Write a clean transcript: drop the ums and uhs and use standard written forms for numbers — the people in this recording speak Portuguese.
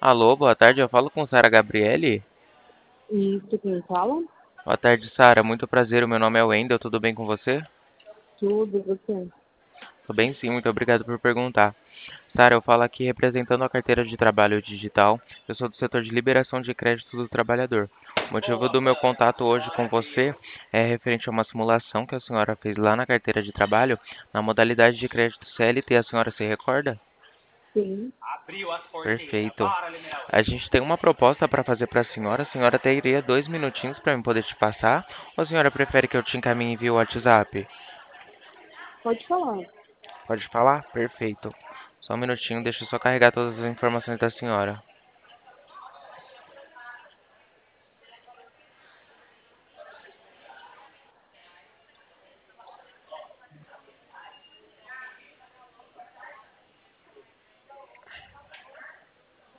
Alô, boa tarde, eu falo com Sara Gabriele? Isso, quem fala? Boa tarde, Sara, muito prazer, o meu nome é Wendel, tudo bem com você? Tudo, você. Tudo bem sim, muito obrigado por perguntar. Sara, eu falo aqui representando a carteira de trabalho digital, eu sou do setor de liberação de crédito do trabalhador. O motivo do meu contato hoje com você é referente a uma simulação que a senhora fez lá na carteira de trabalho, na modalidade de crédito CLT, a senhora se recorda? Sim. Perfeito. A gente tem uma proposta para fazer para a senhora. A senhora teria 2 minutinhos para eu poder te passar? Ou a senhora prefere que eu te encaminhe via WhatsApp? Pode falar. Pode falar? Perfeito. Só um minutinho, deixa eu só carregar todas as informações da senhora.